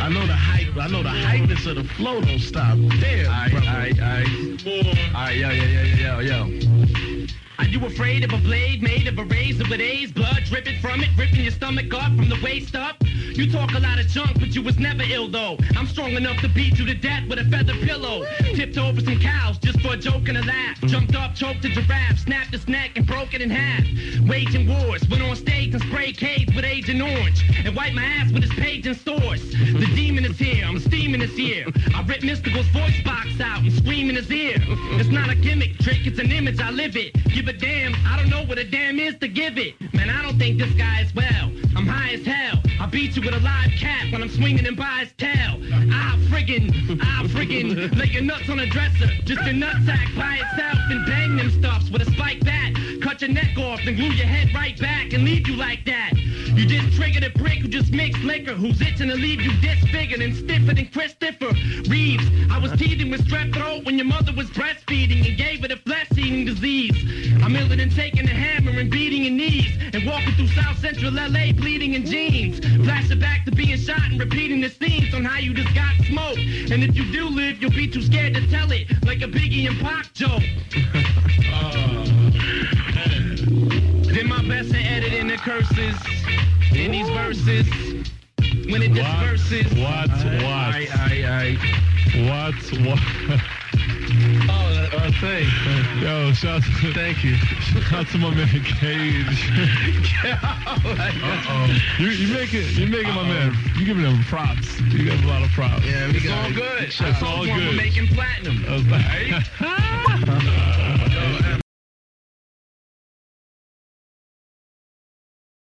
know the hype. I know the hypeness of the flow don't stop there, Alright, yo. Are you afraid of a blade made of a razor with A's? Blood dripping from it, ripping your stomach up from the waist up? You talk a lot of junk, but you was never ill though. I'm strong enough to beat you to death with a feather pillow. Tipped over some cows just for a joke and a laugh. Jumped up, choked a giraffe, snapped its neck and broke it in half. Waging wars, went on stage and sprayed cades with Agent Orange. And wiped my ass with his page and source. The demon is here, I'm steaming his ear. I ripped Mystical's voice box out and scream in his ear. It's not a gimmick trick, it's an image, I live it. Give a damn, I don't know what a damn is to give it. Man, I don't think this guy is well. I'm high as hell. I beat you with a live cat when I'm swinging him by his tail. I friggin' lay your nuts on a dresser. Just your nutsack by itself and bang them stuffs with a spike bat. Cut your neck off and glue your head right back and leave you like that. You just triggered a prick who just mixed liquor, who's itching to leave you disfigured and stiffer than Christopher Reeves. I was teething with strep throat when your mother was breastfeeding and gave her the flesh-eating disease. I'm iller than taking a hammer and beating your knees and walking through South Central LA bleeding in jeans. Flashing back to being shot and repeating the scenes on how you just got smoked. And if you do live, you'll be too scared to tell it, like a Biggie and Pac joke. Did my best to edit in the curses in these verses. When it disperses. What? Oh, thanks. Yo, shout out, Thank you. shout out to my man Cage. You making my man. You giving him props. You got a lot of props. Yeah, we It's got all it. good. It's I all told you I'm good. making platinum. I was like,